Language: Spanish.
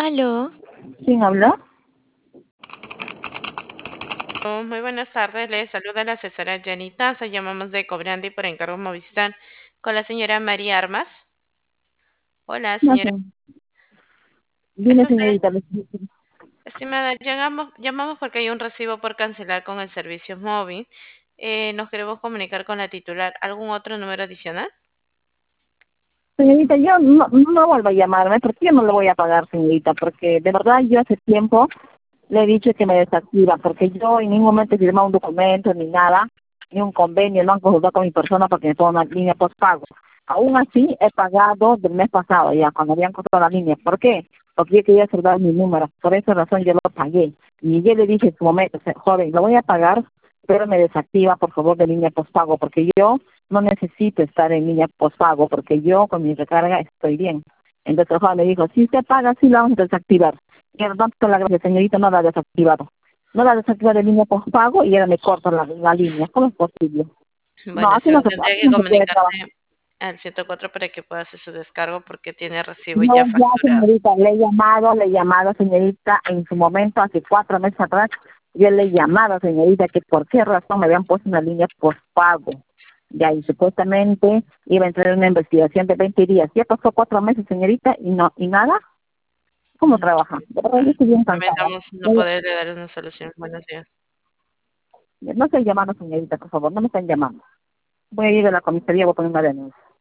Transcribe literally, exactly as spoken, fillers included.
Aló. ¿Quién habla? Oh, muy buenas tardes, les saluda la asesora Jenny Taza, llamamos de Cobrandi por encargo Movistar con la señora María Armas. Hola, No señora. sé. ¿Es Dime, usted? señorita. Estimada, llamamos, llamamos porque hay un recibo por cancelar con el servicio móvil. Eh, nos queremos comunicar con la titular. ¿Algún otro número adicional? Señorita, yo no, no vuelvo a llamarme porque yo no le voy a pagar, señorita, porque de verdad yo hace tiempo le he dicho que me desactiva, porque yo en ningún momento he firmado un documento ni nada, ni un convenio, no han consultado con mi persona porque me pongo una línea postpago. Aún así, he pagado del mes pasado ya, cuando habían cortado la línea. ¿Por qué? Porque yo quería asegurar mi número. Por esa razón yo lo pagué. Y yo le dije en su momento, "Se- joven, lo voy a pagar, pero me desactiva, por favor, de línea postpago, porque yo no necesito estar en línea postpago, porque yo con mi recarga estoy bien". Entonces el joven me dijo, si usted paga, sí la vamos a desactivar. Y el tanto la gracia, señorita, no la ha desactivado. No la ha desactivado de línea postpago y ahora me corta la, la línea. ¿Cómo es posible? No, Bueno, así sí, no se, tendría así que no se puede comunicarse trabajar. al ciento cuatro para que pueda hacer su descargo porque tiene recibo No, ya ya, facturado. señorita, le he llamado, le he llamado, señorita, en su momento, hace cuatro meses atrás, yo le he llamado, señorita, que por qué razón me habían puesto una línea postpago. Ya, y supuestamente iba a entrar en una investigación de veinte días. Ya pasó cuatro meses, señorita, y no, y nada. ¿Cómo Mm, trabaja? De verdad, yo estoy bien cansada. Lamentamos no Eh, poderle dar una solución. Buenos días. No están llamando, señorita, por favor, no me están llamando. Voy a ir a la comisaría, voy a poner una denuncia.